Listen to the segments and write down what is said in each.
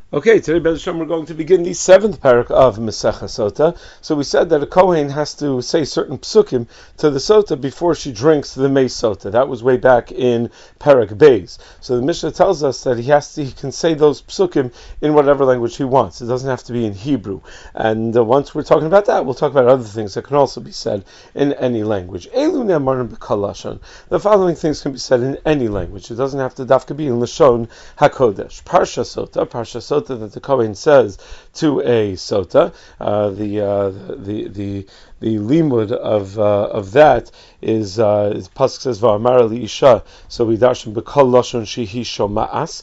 Okay, today, Bez Hashem, we're going to begin the seventh parak of Masechah Sota. So we said that a Kohen has to say certain psukim to the Sota before she drinks the Mei Sota. That was way back in Parak Beis. So the Mishnah tells us that he can say those psukim in whatever language he wants. It doesn't have to be in Hebrew. And once we're talking about that, we'll talk about other things that can also be said in any language. Elu ne'amarim b'kol lashon. The following things can be said in any language. It doesn't have to dafka be in Lashon HaKodesh. Parsha Sota that the Kohen says to a sota, the limud of that is pasuk says va'amar li isha. So we darshan b'kol lashon shehi shoma'as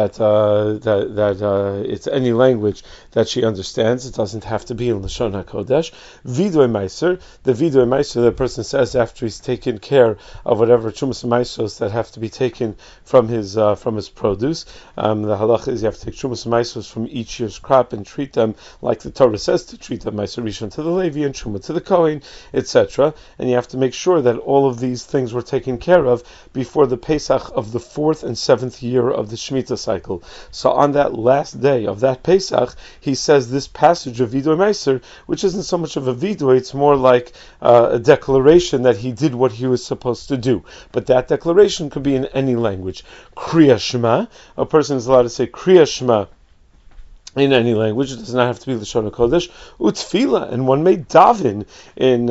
that it's any language that she understands. It doesn't have to be in Lashon HaKodesh. Vidui meiser, the vidui meiser the person says after he's taken care of whatever chumas meisos that have to be taken from his produce. The halacha is you have to take chumas meisos from each year's crop and treat them like the Torah says to treat them, meiser rishon to the Levi and truma to the Kohen, etc. And you have to make sure that all of these things were taken care of before the Pesach of the 4th and 7th year of the Shemitah cycle. So on that last day of that Pesach, he says this passage of Vidui Meiser, which isn't so much of a Vidui, it's more like a declaration that he did what he was supposed to do. But that declaration could be in any language. Kriya Shema, a person is allowed to say Kriya Shema in any language. It does not have to be Lashon HaKodesh. Utfila, and one may daven in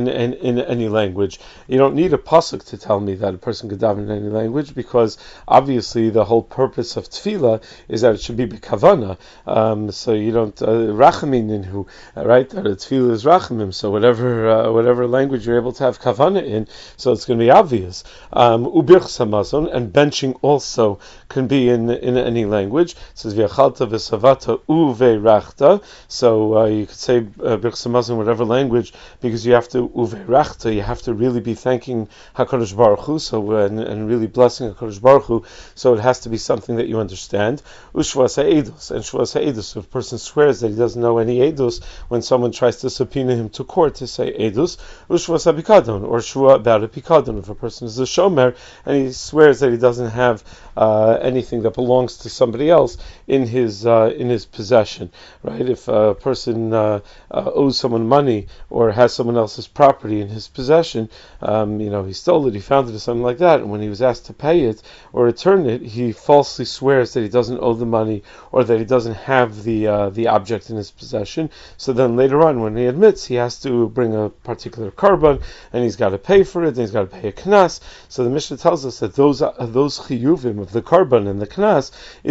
any language. You don't need a pasuk to tell me that a person could daven in any language, because obviously the whole purpose of tefillah is that it should be b'kavana. So you don't rachamin inhu, right? Tefillah is rachamim. So whatever language you're able to have kavana in, so it's going to be obvious. Ubirchas hamazon, and benching also can be in any language. It says v'yachalta v'savata uve rachta. So you could say Birchas Hamazon in whatever language, because you have to uve rachta. You have to really be thanking Hakadosh Baruch Hu, and really blessing Hakadosh Baruch Hu. So it has to be something that you understand. Ushvas ha'edus, and shvas ha'edus. If a person swears that he doesn't know any edus, when someone tries to subpoena him to court to say edus, ushvas ha'pikadon, or shua about a pikadon. If a person is a shomer and he swears that he doesn't have anything that belongs to somebody else in his possession, right? If a person owes someone money or has someone else's property in his possession, he stole it, he found it, or something like that, and when he was asked to pay it or return it, he falsely swears that he doesn't owe the money or that he doesn't have the object in his possession. So then later on, when he admits, he has to bring a particular korban, and he's got to pay for it, and he's got to pay a knas. So the Mishnah tells us that those chiyuvim of the korban and the knas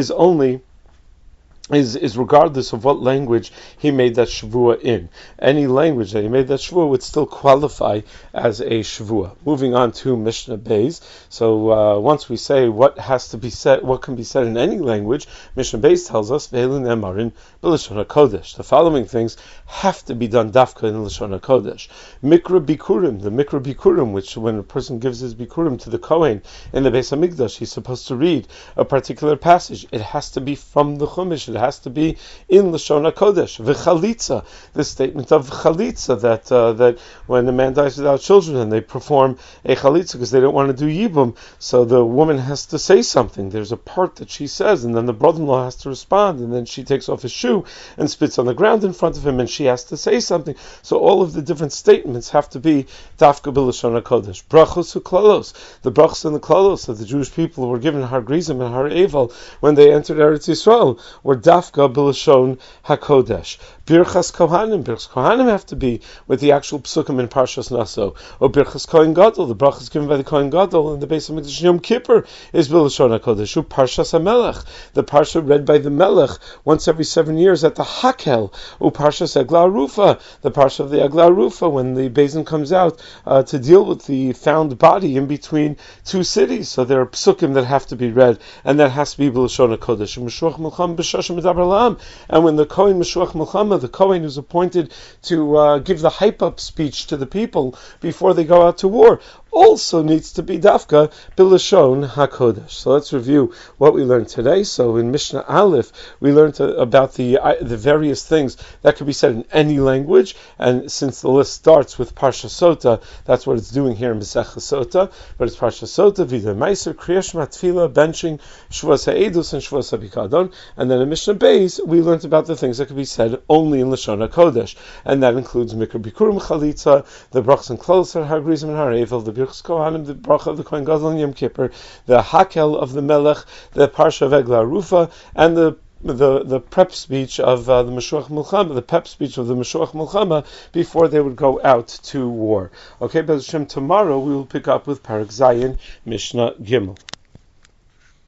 is regardless of what language he made that shvua in. Any language that he made that shvua would still qualify as a shvua. Moving on to Mishnah Beis. So once we say what has to be said, what can be said in any language, Mishnah Beis tells us Ve'elu ne'amarin b'Lashon HaKodesh. The following things have to be done dafka in Lashon HaKodesh. Mikra bikurim, the mikra bikurim, which when a person gives his bikurim to the Kohen in the Beis Hamikdash, he's supposed to read a particular passage. It has to be from the Chumash. It has to be in Lashon HaKodesh. V'chalitza, the statement of chalitza, that when a man dies without children and they perform a chalitza because they don't want to do yibum, so the woman has to say something. There's a part that she says, and then the brother-in-law has to respond, and then she takes off his shoe and spits on the ground in front of him, and she has to say something. So all of the different statements have to be dafka b'Lashon HaKodesh. Brachos u'klalos, the brachos and the klalos that the Jewish people were given Har Grizim and Har Eval when they entered Eretz Yisrael were dafka b'Lashon HaKodesh. Birchas Kohanim have to be with the actual psukim in Parshas Naso. Or Birchas Kohen Gadol, the brachas given by the Kohen Gadol in the Beis Hamikdash Yom Kippur is b'Lashon HaKodesh. Parshas HaMelech, the parsha read by the Melech once every 7 years at the Hakel. Or Parshas Eglah Rufa, the parsha of the Eglah Rufa, when the Beis Din comes out to deal with the found body in between two cities. So there are psukim that have to be read, and that has to be b'Lashon HaKodesh. And when the Kohen Meshuach Milchama, the Kohen who's appointed to give the hype-up speech to the people before they go out to war, also needs to be dafka b'lashon hakodesh. So let's review what we learned today. So in Mishnah Aleph, we learned about the various things that could be said in any language, and since the list starts with Parsha Sota, that's what it's doing here in Masechah Sota, but it's Parsha Sota, Vidui Meiser, Kriyash Matfila, benching, Shvus HaEdus, and Shvus HaBikadon, and then in Mishnah Beis, we learned about the things that could be said only in Lashon HaKodesh, and that includes Mikra Bikurim Chalitza, the Brachs and Kloser, Hagrizim and Harevel, the Birchs Kohanim, the Bracha of the Kohen Gadol and Yom Kippur, the Hakel of the Melech, the Parsha of Eglah Rufa, and the prep speech of the Mashuach Milchama, the pep speech of the Mashuach Milchama before they would go out to war. Okay, B'ez Hashem, tomorrow we will pick up with Parak Zayin, Mishnah Gimel.